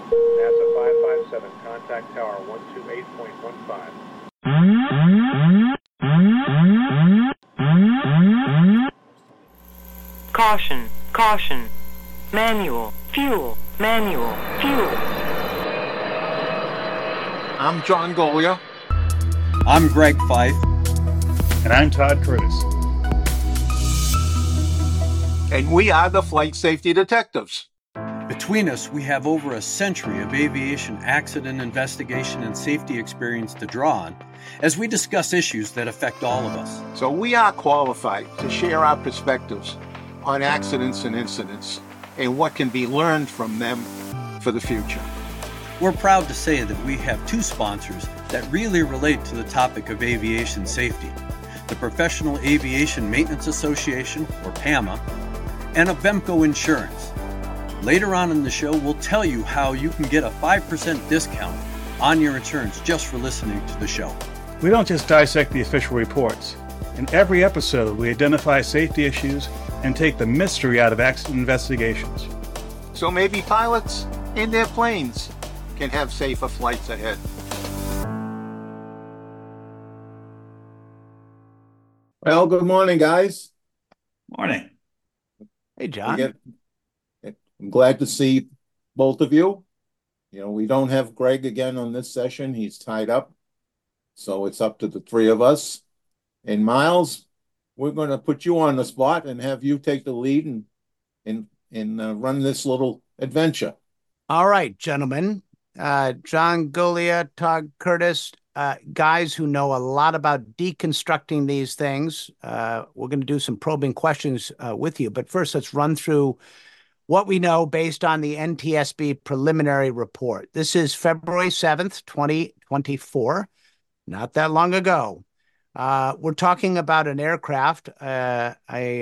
NASA 557, contact tower 128.15. Caution, caution. Manual, fuel, manual, fuel. I'm John Golia. I'm Greg Fife. And I'm Todd Curtis. And we are the Flight Safety Detectives. Between us, we have over a century of aviation accident investigation and safety experience to draw on as we discuss issues that affect all of us. So we are qualified to share our perspectives on accidents and incidents and what can be learned from them for the future. We're proud to say that we have two sponsors that really relate to the topic of aviation safety: the Professional Aviation Maintenance Association, or PAMA, and Avemco Insurance. Later on in the show, we'll tell you how you can get a 5% discount on your insurance just for listening to the show. We don't just dissect the official reports. In every episode, we identify safety issues and take the mystery out of accident investigations. So maybe pilots and their planes can have safer flights ahead. Well, good morning, guys. Morning. Hey, John. I'm glad to see both of you. You know, we don't have Greg again on this session. He's tied up. So it's up to the three of us. And Miles, we're going to put you on the spot and have you take the lead and run this little adventure. All right, gentlemen. John Golia, Todd Curtis, guys who know a lot about deconstructing these things. We're going to do some probing questions with you. But first, let's run through what we know based on the NTSB preliminary report. This is February 7th, 2024, not that long ago. We're talking about an aircraft, a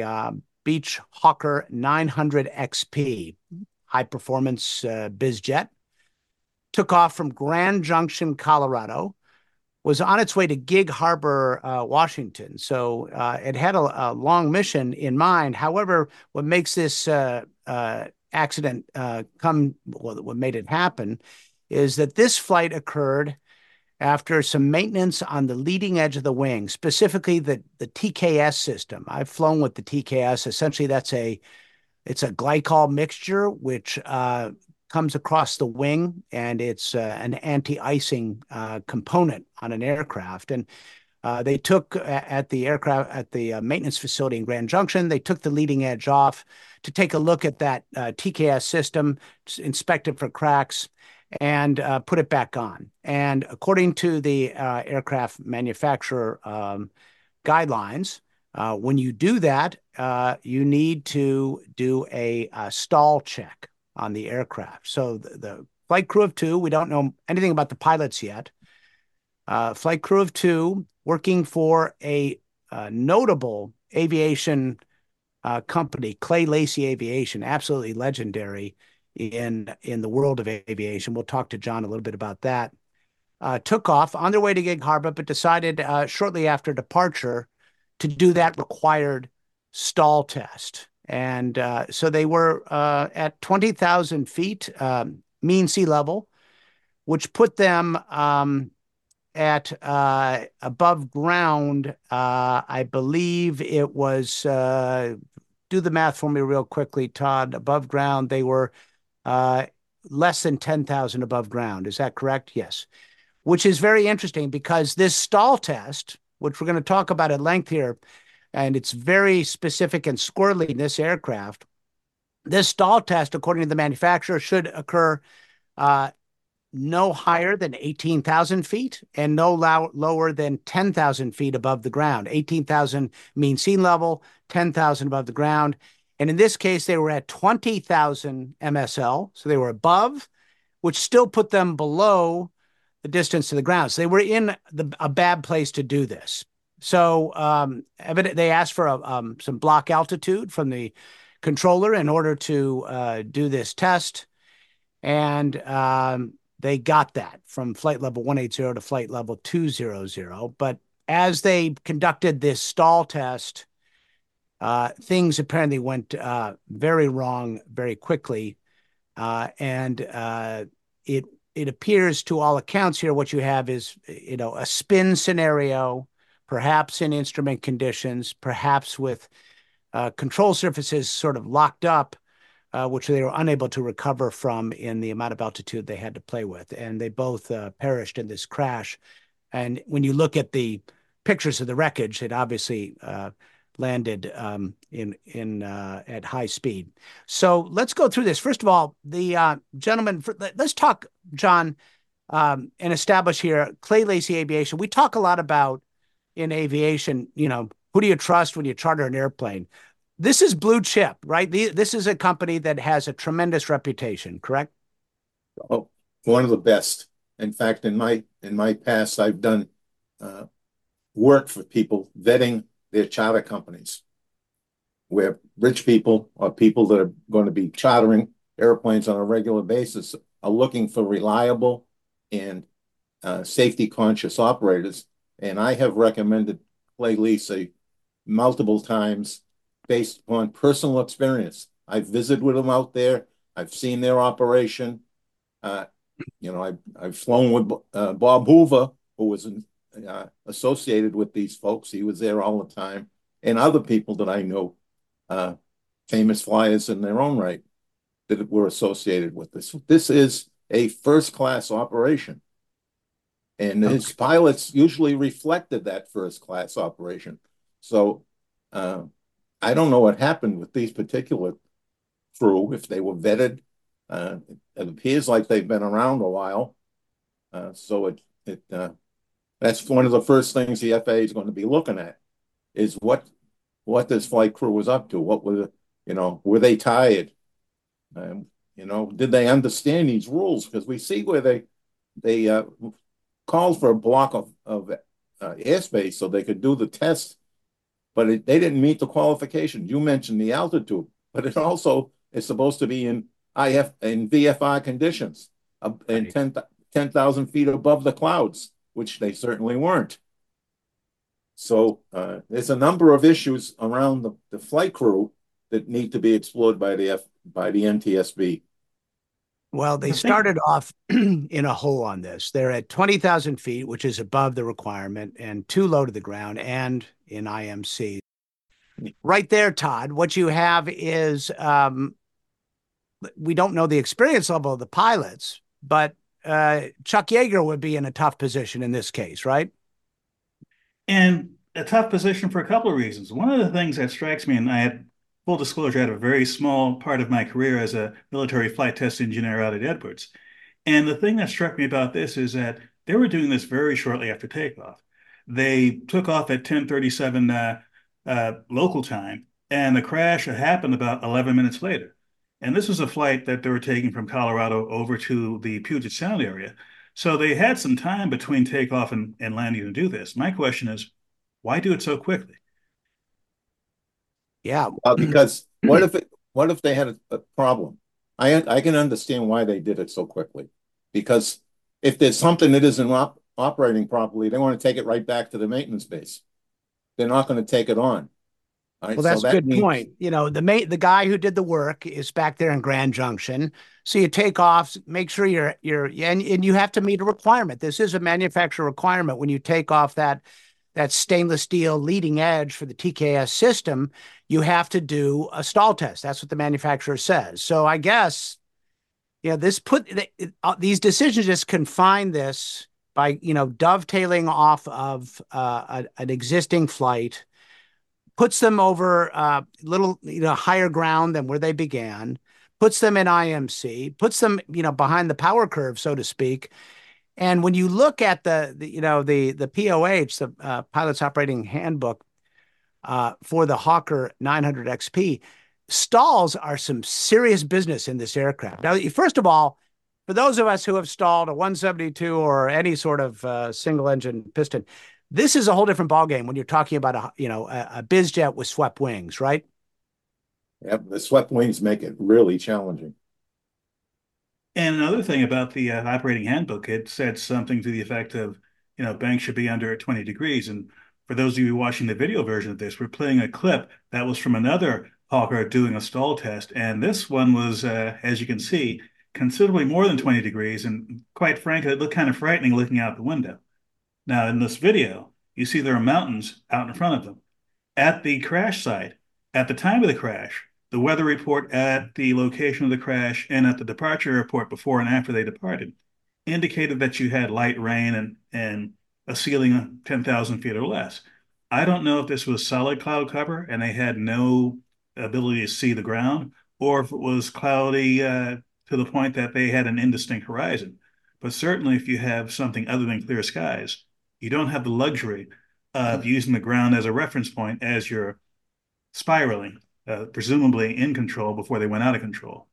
Beech Hawker 900 XP, high-performance bizjet, took off from Grand Junction, Colorado, was on its way to Gig Harbor, Washington. So it had a long mission in mind. However, what makes this accident what made it happen is that this flight occurred after some maintenance on the leading edge of the wing, specifically the TKS system. I've flown with the TKS. Essentially, it's a glycol mixture, which comes across the wing, and it's an anti-icing component on an aircraft. And they took at the maintenance facility in Grand Junction, they took the leading edge off to take a look at that TKS system, inspect it for cracks, and put it back on. And according to the aircraft manufacturer guidelines, when you do that, you need to do a stall check on the aircraft. So the flight crew of two, we don't know anything about the pilots yet. Flight crew of two working for a notable aviation company, Clay Lacy Aviation, absolutely legendary in the world of aviation. We'll talk to John a little bit about that. Took off on their way to Gig Harbor, but decided shortly after departure to do that required stall test. And so they were at 20,000 feet mean sea level, which put them at above ground. I believe it was, do the math for me real quickly, Todd. Above ground, they were less than 10,000 above ground. Is that correct? Yes. Which is very interesting because this stall test, which we're going to talk about at length here, and it's very specific and squirrely in this aircraft. This stall test, according to the manufacturer, should occur no higher than 18,000 feet and no lower than 10,000 feet above the ground. 18,000 mean sea level, 10,000 above the ground. And in this case, they were at 20,000 MSL, so they were above, which still put them below the distance to the ground. So they were in a bad place to do this. So they asked for some block altitude from the controller in order to do this test. And they got that from flight level 180 to flight level 200. But as they conducted this stall test, things apparently went very wrong very quickly. And it appears to all accounts here what you have is, a spin scenario, perhaps in instrument conditions, perhaps with control surfaces sort of locked up, which they were unable to recover from in the amount of altitude they had to play with. And they both perished in this crash. And when you look at the pictures of the wreckage, it obviously landed at high speed. So let's go through this. First of all, the gentleman, let's talk, John, and establish here Clay Lacy Aviation. We talk a lot about in aviation, who do you trust when you charter an airplane? This is blue chip, right? This is a company that has a tremendous reputation, correct? Oh, one of the best. In fact, in my past, I've done work for people vetting their charter companies, where rich people or people that are going to be chartering airplanes on a regular basis are looking for reliable and safety-conscious operators. And I have recommended Clay Lacy multiple times based upon personal experience. I've visited with them out there. I've seen their operation. I've flown with Bob Hoover, who was associated with these folks. He was there all the time, and other people that I know, famous flyers in their own right, that were associated with this. This is a first-class operation, and his pilots usually reflected that first-class operation. So I don't know what happened with these particular crew, if they were vetted. It appears like they've been around a while. So that's one of the first things the FAA is going to be looking at, is what this flight crew was up to. What were they tired? Did they understand these rules? Because we see where they called for a block of airspace so they could do the test, but they didn't meet the qualification. You mentioned the altitude, but it also is supposed to be in VFR conditions, and 10,000 feet above the clouds, which they certainly weren't. So there's a number of issues around the flight crew that need to be explored by the NTSB. Well, they started off in a hole on this. They're at 20,000 feet, which is above the requirement and too low to the ground, and in IMC. Right there, Todd, what you have is, we don't know the experience level of the pilots, but Chuck Yeager would be in a tough position in this case, right? And a tough position for a couple of reasons. One of the things that strikes me, and I had full disclosure, I had a very small part of my career as a military flight test engineer out at Edwards. And the thing that struck me about this is that they were doing this very shortly after takeoff. They took off at 10:37 local time, and the crash happened about 11 minutes later. And this was a flight that they were taking from Colorado over to the Puget Sound area. So they had some time between takeoff and landing to do this. My question is, why do it so quickly? Yeah. Because what if they had a problem? I can understand why they did it so quickly. Because if there's something that isn't operating properly, they want to take it right back to the maintenance base. They're not going to take it on. Well, that's a good point. The guy who did the work is back there in Grand Junction. So you take off, make sure and you have to meet a requirement. This is a manufacturer requirement. When you take off that stainless steel leading edge for the TKS system, you have to do a stall test. That's what the manufacturer says. So I guess, these decisions just confine this by, dovetailing off of an existing flight, puts them over a little, higher ground than where they began, puts them in IMC, puts them, behind the power curve, so to speak. And when you look at the POH, the Pilot's Operating Handbook, for the Hawker 900 XP, stalls are some serious business in this aircraft. Now, first of all, for those of us who have stalled a 172 or any sort of single engine piston, this is a whole different ballgame when you're talking about a biz jet with swept wings, right? Yep, the swept wings make it really challenging. And another thing about the operating handbook, it said something to the effect of, banks should be under 20 degrees. And for those of you watching the video version of this, we're playing a clip that was from another Hawker doing a stall test. And this one was, as you can see, considerably more than 20 degrees, and quite frankly, it looked kind of frightening looking out the window. Now, in this video, you see there are mountains out in front of them. At the crash site, at the time of the crash, the weather report at the location of the crash and at the departure report before and after they departed indicated that you had light rain and a ceiling of 10,000 feet or less. I don't know if this was solid cloud cover and they had no ability to see the ground, or if it was cloudy to the point that they had an indistinct horizon. But certainly, if you have something other than clear skies, you don't have the luxury of using the ground as a reference point as you're spiraling, presumably in control before they went out of control.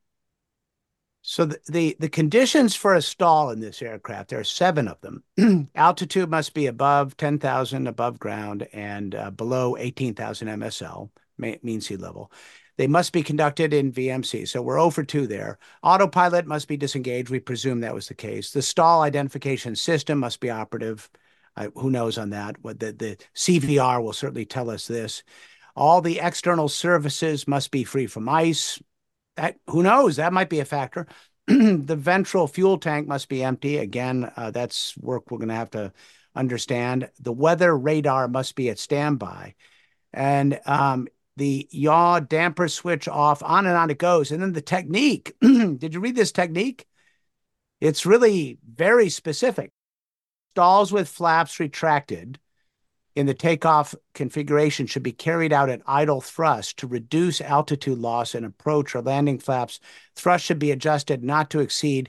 So the conditions for a stall in this aircraft, there are 7 of them. Altitude must be above 10,000 above ground and below 18,000 MSL, mean sea level. They must be conducted in VMC. So we're 0 for 2 there. Autopilot must be disengaged. We presume that was the case. The stall identification system must be operative. Who knows on that? What the CVR will certainly tell us this. All the external surfaces must be free from ice. Who knows? That might be a factor. The ventral fuel tank must be empty. Again, that's work we're going to have to understand. The weather radar must be at standby. And the yaw damper switch off, on and on it goes. And then the technique. Did you read this technique? It's really very specific. Stalls with flaps retracted in the takeoff configuration should be carried out at idle thrust to reduce altitude loss in approach or landing flaps. Thrust should be adjusted not to exceed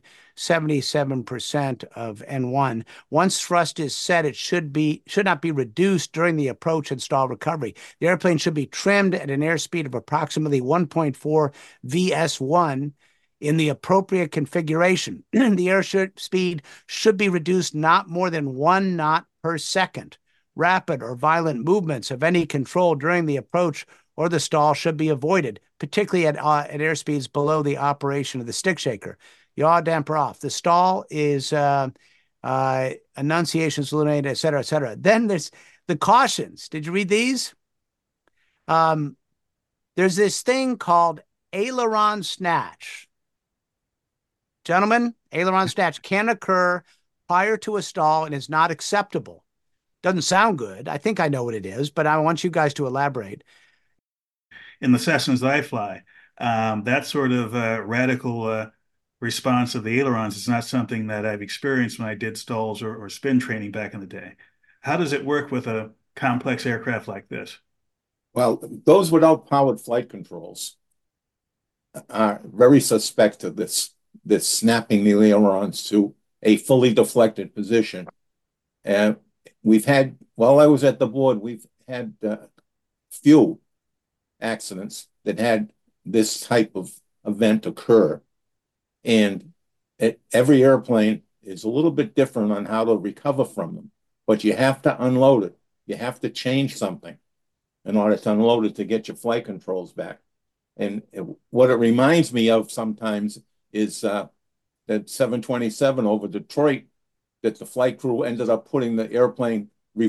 77% of N1. Once thrust is set, it should not be reduced during the approach and stall recovery. The airplane should be trimmed at an airspeed of approximately 1.4 VS1 in the appropriate configuration. The airspeed should be reduced not more than 1 knot per second. Rapid or violent movements of any control during the approach or the stall should be avoided, particularly at airspeeds below the operation of the stick shaker. Yaw damper off. The stall is annunciations, illuminated, et cetera, et cetera. Then there's the cautions. Did you read these? There's this thing called aileron snatch. Gentlemen, aileron snatch can occur prior to a stall and is not acceptable. Doesn't sound good. I think I know what it is, but I want you guys to elaborate. In the Cessnas that I fly, that sort of radical response of the ailerons is not something that I've experienced when I did stalls or spin training back in the day. How does it work with a complex aircraft like this? Well, those without powered flight controls are very suspect to this snapping the ailerons to a fully deflected position. And we've had, while I was at the board, we've had few accidents that had this type of event occur. And every airplane is a little bit different on how to recover from them. But you have to unload it. You have to change something in order to unload it to get your flight controls back. And what it reminds me of sometimes is that 727 over Detroit, that the flight crew ended up putting the airplane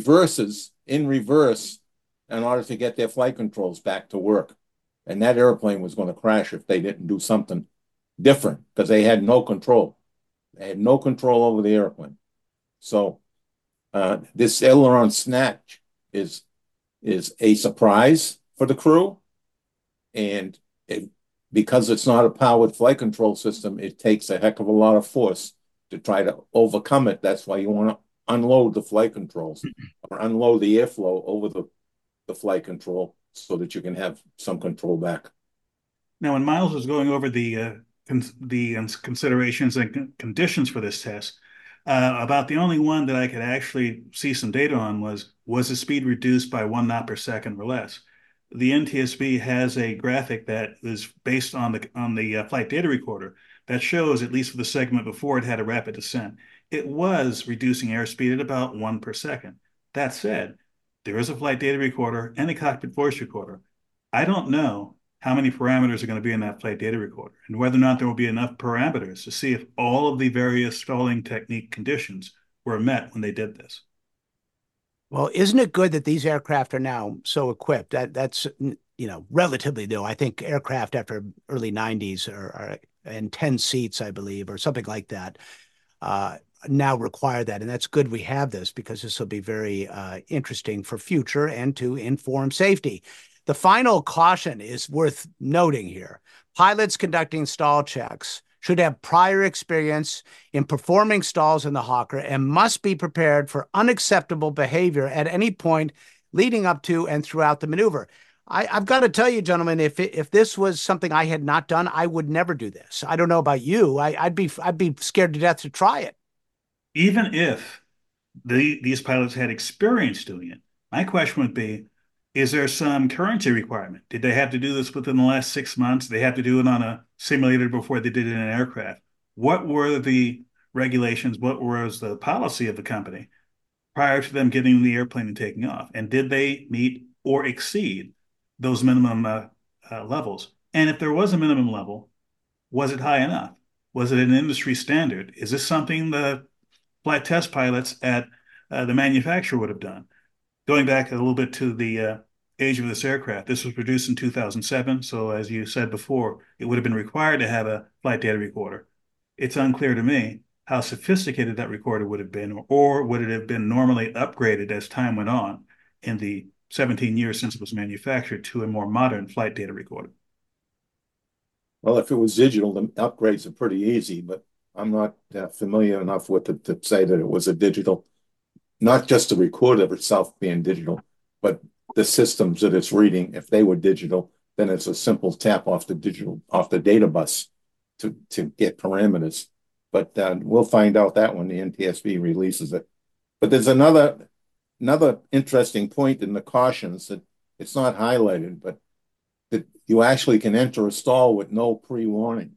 in reverse in order to get their flight controls back to work. And that airplane was going to crash if they didn't do something different because they had no control. They had no control over the airplane. So this aileron snatch is a surprise for the crew. And because it's not a powered flight control system, it takes a heck of a lot of force to try to overcome it. That's why you want to unload the flight controls or unload the airflow over the flight control so that you can have some control back. Now, when Miles was going over the considerations and conditions for this test, about the only one that I could actually see some data on was the speed reduced by 1 knot per second or less. The NTSB has a graphic that is based on the flight data recorder that shows, at least for the segment before it had a rapid descent, it was reducing airspeed at about 1 per second. That said, there is a flight data recorder and a cockpit voice recorder. I don't know how many parameters are going to be in that flight data recorder and whether or not there will be enough parameters to see if all of the various stalling technique conditions were met when they did this. Well, isn't it good that these aircraft are now so equipped? That's relatively new. I think aircraft after early 90s are and 10 seats, I believe, or something like that, now require that. And that's good we have this, because this will be very interesting for future and to inform safety. The final caution is worth noting here. Pilots conducting stall checks should have prior experience in performing stalls in the Hawker and must be prepared for unacceptable behavior at any point leading up to and throughout the maneuver. I've got to tell you, gentlemen, if this was something I had not done, I would never do this. I don't know about you. I'd be scared to death to try it. Even if these pilots had experience doing it, my question would be, is there some currency requirement? Did they have to do this within the last 6 months? They have to do it on a simulator before they did it in an aircraft? What were the regulations? What was the policy of the company prior to them getting in the airplane and taking off? And did they meet or exceed those minimum levels? And if there was a minimum level, was it high enough? Was it an industry standard? Is this something the flight test pilots at the manufacturer would have done? Going back a little bit to the age of this aircraft, this was produced in 2007. So as you said before, it would have been required to have a flight data recorder. It's unclear to me how sophisticated that recorder would have been, or would it have been normally upgraded as time went on in the 17 years since it was manufactured to a more modern flight data recorder? Well, if it was digital, the upgrades are pretty easy, but I'm not familiar enough with it to say that it was a digital. Not just the recorder itself being digital, but the systems that it's reading. If they were digital, then it's a simple tap off the data bus to get parameters. But we'll find out that when the NTSB releases it. But there's another interesting point in the cautions that it's not highlighted, but that you actually can enter a stall with no pre-warning.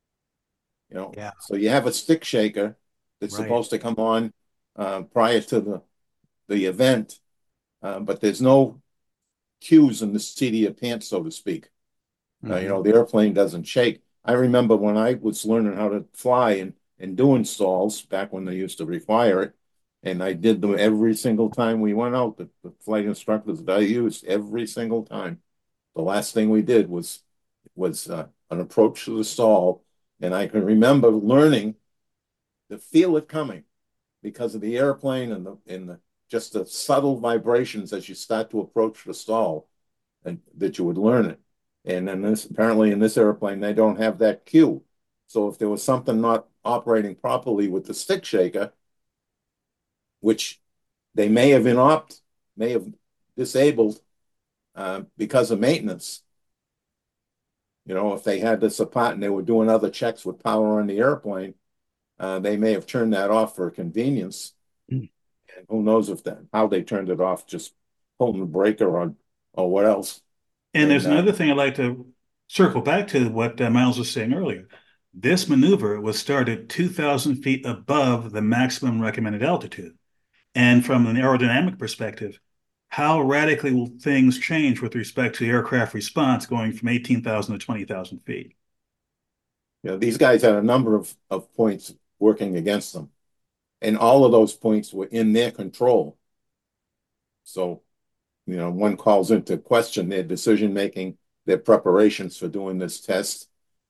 Yeah. So you have a stick shaker that's supposed to come on prior to the event, but there's no cues in the seat of your pants, so to speak. Mm-hmm. The airplane doesn't shake. I remember when I was learning how to fly and doing stalls back when they used to require it, and I did them every single time we went out. The flight instructors that I used every single time. The last thing we did was an approach to the stall, and I can remember learning to feel it coming, because of the airplane and the just the subtle vibrations as you start to approach the stall, and that you would learn it. And then apparently in this airplane, they don't have that cue. So if there was something not operating properly with the stick shaker, which they may have disabled because of maintenance. If they had this apart and they were doing other checks with power on the airplane, they may have turned that off for convenience. And who knows how they turned it off, just pulling the breaker on or what else. And there's another thing I'd like to circle back to what Miles was saying earlier. This maneuver was started 2,000 feet above the maximum recommended altitude. And from an aerodynamic perspective, how radically will things change with respect to the aircraft response going from 18,000 to 20,000 feet? These guys had a number of points working against them, and all of those points were in their control. So, one calls into question their decision-making, their preparations for doing this test.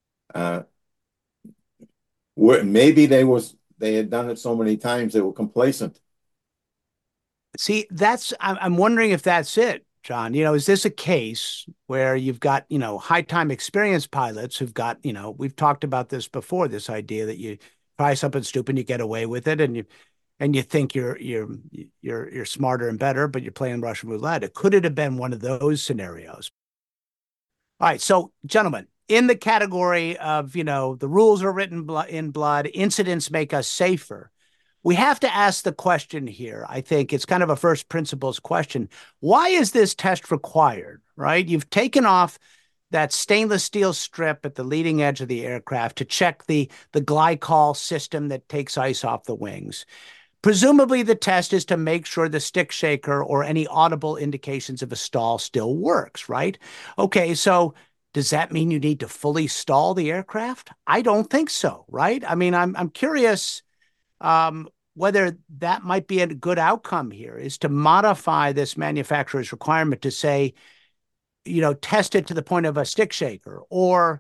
Maybe they had done it so many times they were complacent. See, I'm wondering if that's it, John. Is this a case where you've got, high time experienced pilots who've got, we've talked about this before, this idea that you try something stupid, you get away with it, and you think you're smarter and better, but you're playing Russian roulette. Could it have been one of those scenarios? All right, so gentlemen, in the category of, the rules are written in blood, incidents make us safer. We have to ask the question here. I think it's kind of a first principles question. Why is this test required, right? You've taken off that stainless steel strip at the leading edge of the aircraft to check the glycol system that takes ice off the wings. Presumably the test is to make sure the stick shaker or any audible indications of a stall still works, right? Okay, so does that mean you need to fully stall the aircraft? I don't think so, right? I mean, I'm curious whether that might be a good outcome here, is to modify this manufacturer's requirement to say, test it to the point of a stick shaker, or,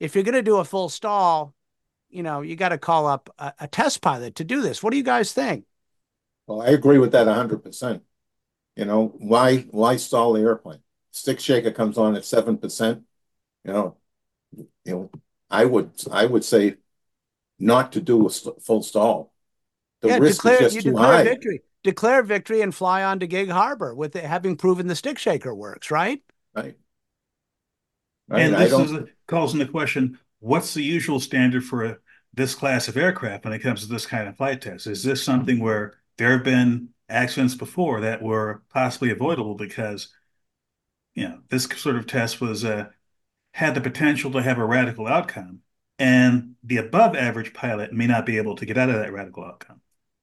if you're going to do a full stall, you got to call up a test pilot to do this. What do you guys think? Well, I agree with that 100%. Why stall the airplane? Stick shaker comes on at 7%. You know, I would say not to do a full stall. The risk is just too high. Victory. Declare victory and fly on to Gig Harbor with it, having proven the stick shaker works, right? Right. And this calls into question, what's the usual standard for this class of aircraft when it comes to this kind of flight test? Is this something where there have been accidents before that were possibly avoidable because, this sort of test was had the potential to have a radical outcome, and the above average pilot may not be able to get out of that radical outcome?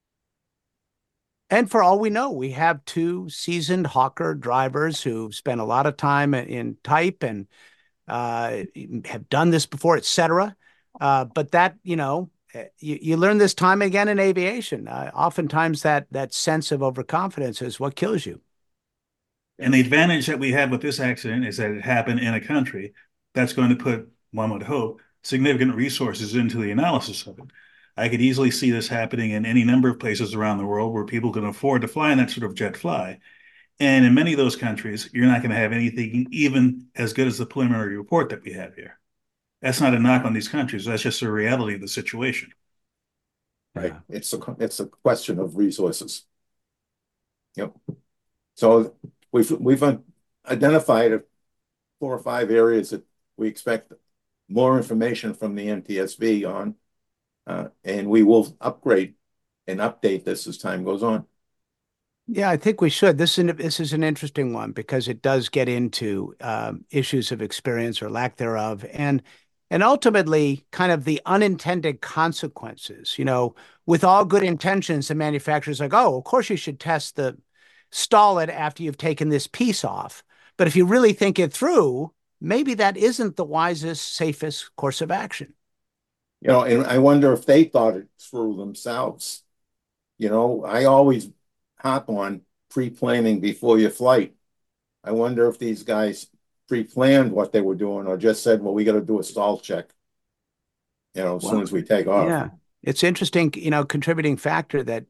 And for all we know, we have two seasoned Hawker drivers who spent a lot of time in type and have done this before, etc. But that, you learn this time again in aviation. Oftentimes that sense of overconfidence is what kills you. And the advantage that we have with this accident is that it happened in a country that's going to put, one would hope, significant resources into the analysis of it. I could easily see this happening in any number of places around the world where people can afford to fly in that sort of jet fly. And in many of those countries, you're not going to have anything even as good as the preliminary report that we have here. That's not a knock on these countries. That's just a reality of the situation. Right. It's a question of resources. Yep. So we've identified 4 or 5 areas that we expect more information from the NTSB on, and we will upgrade and update this as time goes on. Yeah, I think we should. This is an interesting one because it does get into issues of experience or lack thereof, and ultimately kind of the unintended consequences. With all good intentions, the manufacturer's like, oh, of course you should stall it after you've taken this piece off. But if you really think it through, maybe that isn't the wisest, safest course of action. And I wonder if they thought it through themselves. I always hop on pre-planning before your flight. I wonder if these guys pre-planned what they were doing or just said, well, we got to do a stall check, as soon as we take off. Yeah, it's interesting, contributing factor that,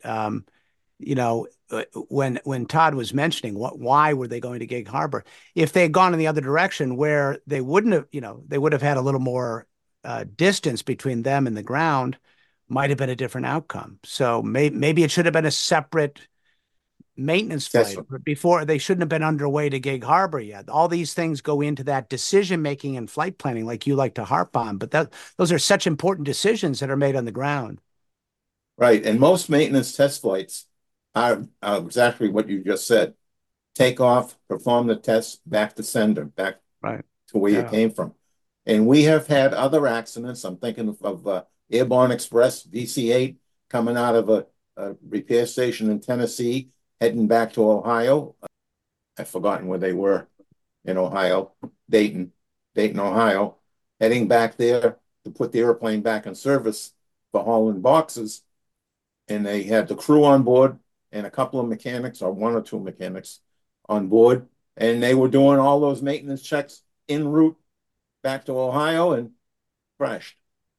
when Todd was mentioning why were they going to Gig Harbor? If they had gone in the other direction where they wouldn't have, they would have had a little more distance between them and the ground, might have been a different outcome. So maybe it should have been a separate maintenance flight before. They shouldn't have been underway to Gig Harbor yet. All these things go into that decision making and flight planning, like you like to harp on. But those are such important decisions that are made on the ground. Right, and most maintenance test flights are exactly what you just said. Take off, perform the test, back to sender, back to where you came from. And we have had other accidents. I'm thinking of Airborne Express DC-8 coming out of a repair station in Tennessee, heading back to Ohio. I've forgotten where they were in Ohio, Dayton, Ohio, heading back there to put the airplane back in service for hauling boxes. And they had the crew on board and a couple of mechanics, or 1 or 2 mechanics on board. And they were doing all those maintenance checks en route back to Ohio and crashed.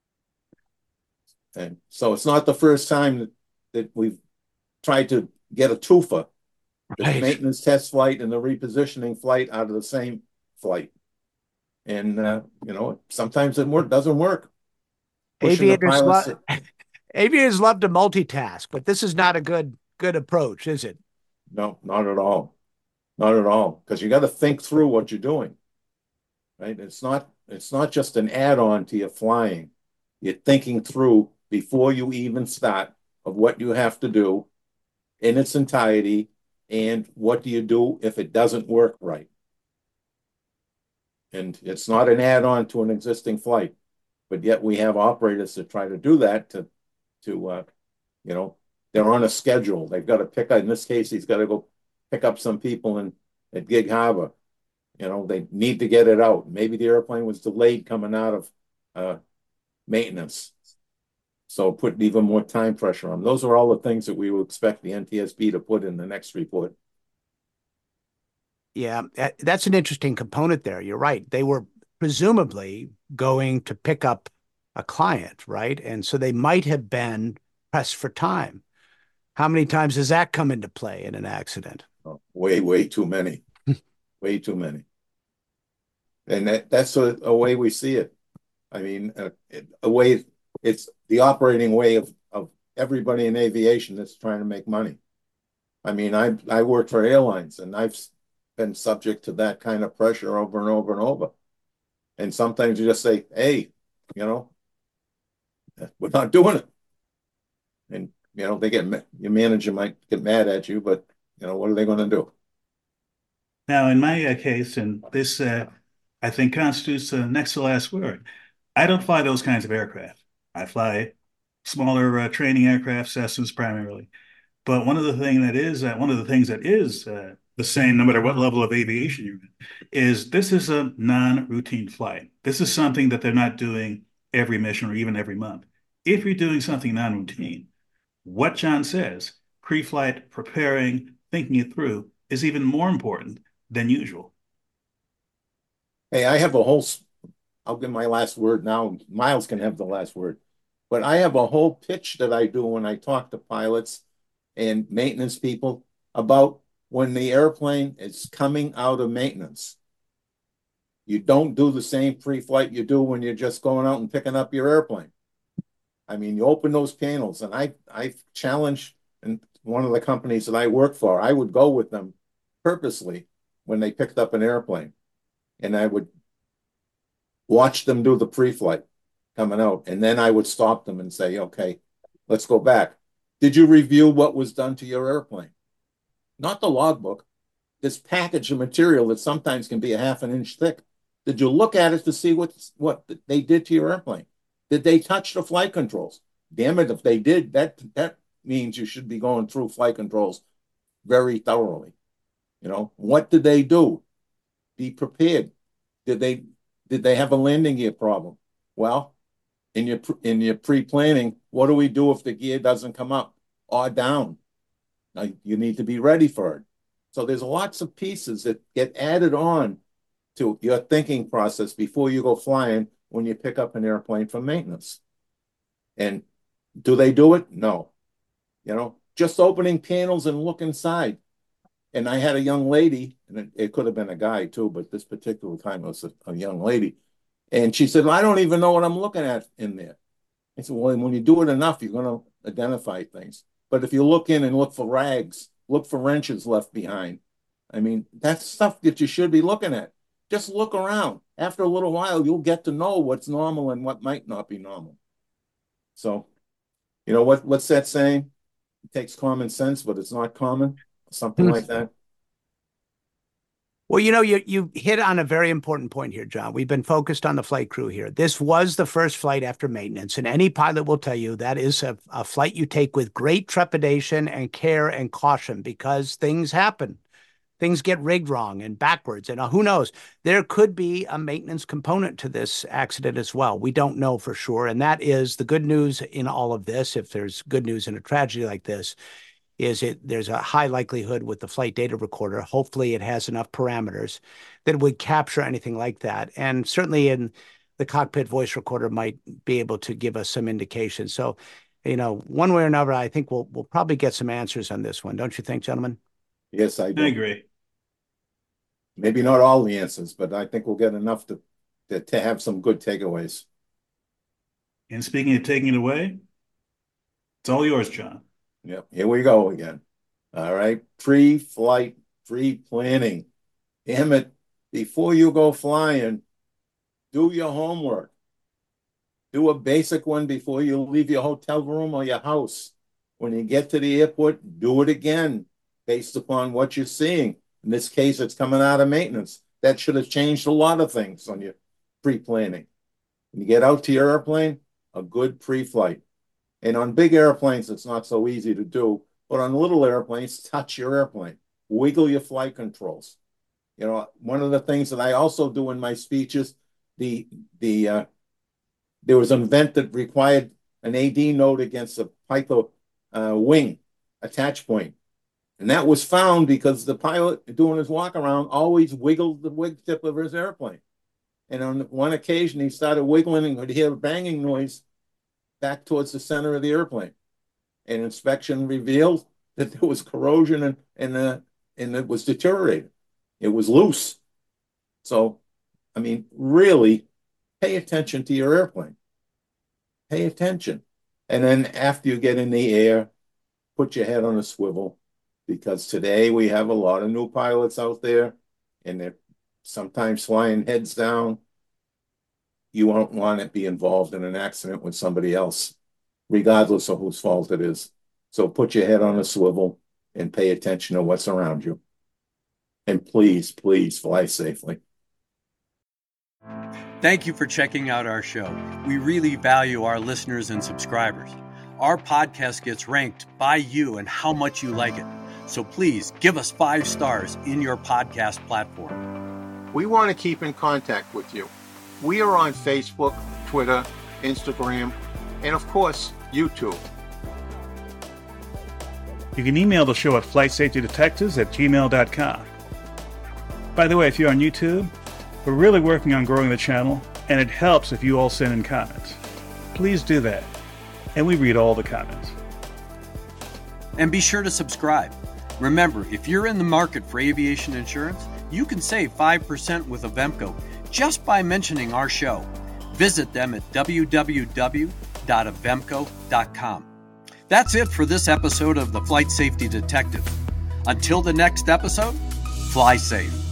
And so it's not the first time that we've tried to get a TUFA, the maintenance test flight and the repositioning flight out of the same flight. And, sometimes it doesn't work. Aviators love to multitask, but this is not a good approach, is it? No, not at all. Not at all. Because you got to think through what you're doing. Right? It's not just an add-on to your flying. You're thinking through before you even start of what you have to do in its entirety, and what do you do if it doesn't work right. And it's not an add-on to an existing flight, but yet we have operators that try to do that to they're on a schedule. They've got to pick up, in this case, he's got to go pick up some people at Gig Harbor. They need to get it out. Maybe the airplane was delayed coming out of maintenance. So put even more time pressure on. Those are all the things that we would expect the NTSB to put in the next report. Yeah, that's an interesting component there. You're right. They were presumably going to pick up a client, right? And so they might have been pressed for time. How many times does that come into play in an accident? Oh, way too many. Way too many. And that's a way we see it. I mean, a way, it's the operating way of everybody in aviation that's trying to make money. I mean, I work for airlines, and I've been subject to that kind of pressure over and over and over. And sometimes you just say, hey, you know, we're not doing it. And, you know, your manager might get mad at you, but, you know, what are they going to do? Now, in my case, and this, I think, constitutes the next to last word, I don't fly those kinds of aircraft. I fly smaller training aircraft, Cessnas primarily. But one of the things that is the same, no matter what level of aviation you're in, is this is a non-routine flight. This is something that they're not doing every mission or even every month. If you're doing something non-routine, what John says, pre-flight, preparing, thinking it through, is even more important than usual. Hey, I have a whole, I'll give my last word now. Miles can have the last word. But I have a whole pitch that I do when I talk to pilots and maintenance people about when the airplane is coming out of maintenance. You don't do the same pre-flight you do when you're just going out and picking up your airplane. I mean, you open those panels, and I challenge, and one of the companies that I work for, I would go with them purposely when they picked up an airplane, and I would watch them do the pre-flight coming out, and then I would stop them and say, okay, let's go back. Did you review what was done to your airplane? Not the logbook, this package of material that sometimes can be a half an inch thick. Did you look at it to see what they did to your airplane? Did they touch the flight controls? Damn it, if they did, that means you should be going through flight controls very thoroughly. You know, what did they do? Be prepared. Did they have a landing gear problem? Well, in your pre-planning, what do we do if the gear doesn't come up or down? Now, you need to be ready for it. So there's lots of pieces that get added on to your thinking process before you go flying when you pick up an airplane for maintenance. And do they do it? No. You know, just opening panels and look inside. And I had a young lady, and it could have been a guy too, but this particular time it was a young lady. And she said, well, I don't even know what I'm looking at in there. I said, well, when you do it enough, you're going to identify things. But if you look in and look for rags, look for wrenches left behind, I mean, that's stuff that you should be looking at. Just look around. After a little while, you'll get to know what's normal and what might not be normal. So, you know, what's that saying? It takes common sense, but it's not common. Something like that. Well, you know, you hit on a very important point here, John. We've been focused on the flight crew here. This was the first flight after maintenance, and any pilot will tell you that is a flight you take with great trepidation and care and caution because things happen. Things get rigged wrong and backwards, and who knows? There could be a maintenance component to this accident as well. We don't know for sure, and that is the good news in all of this, if there's good news in a tragedy like this, there's a high likelihood with the flight data recorder. Hopefully it has enough parameters that it would capture anything like that. And certainly in the cockpit voice recorder might be able to give us some indication. So, you know, one way or another, I think we'll probably get some answers on this one. Don't you think, gentlemen? Yes, I do. I agree. Maybe not all the answers, but I think we'll get enough to have some good takeaways. And speaking of taking it away, it's all yours, John. Yep, here we go again. All right, pre-flight, pre-planning. Damn it, before you go flying, do your homework. Do a basic one before you leave your hotel room or your house. When you get to the airport, do it again based upon what you're seeing. In this case, it's coming out of maintenance. That should have changed a lot of things on your pre-planning. When you get out to your airplane, a good pre-flight. And on big airplanes, it's not so easy to do. But on little airplanes, touch your airplane. Wiggle your flight controls. You know, one of the things that I also do in my speeches, there was an event that required an AD note against a Piper wing attach point. And that was found because the pilot doing his walk around always wiggled the wing tip of his airplane. And on one occasion, he started wiggling and could hear a banging noise back towards the center of the airplane. And inspection revealed that there was corrosion and it was deteriorating. It was loose. So, I mean, really pay attention to your airplane. Pay attention. And then after you get in the air, put your head on a swivel, because today we have a lot of new pilots out there and they're sometimes flying heads down. You won't want to be involved in an accident with somebody else, regardless of whose fault it is. So put your head on a swivel and pay attention to what's around you. And please, please fly safely. Thank you for checking out our show. We really value our listeners and subscribers. Our podcast gets ranked by you and how much you like it. So please give us 5 stars in your podcast platform. We want to keep in contact with you. We are on Facebook, Twitter, Instagram, and of course, YouTube. You can email the show at flightsafetydetectives@gmail.com. By the way, if you're on YouTube, we're really working on growing the channel, and it helps if you all send in comments. Please do that, and we read all the comments. And be sure to subscribe. Remember, if you're in the market for aviation insurance, you can save 5% with Avemco just by mentioning our show. Visit them at www.avemco.com. That's it for this episode of the Flight Safety Detective. Until the next episode, fly safe.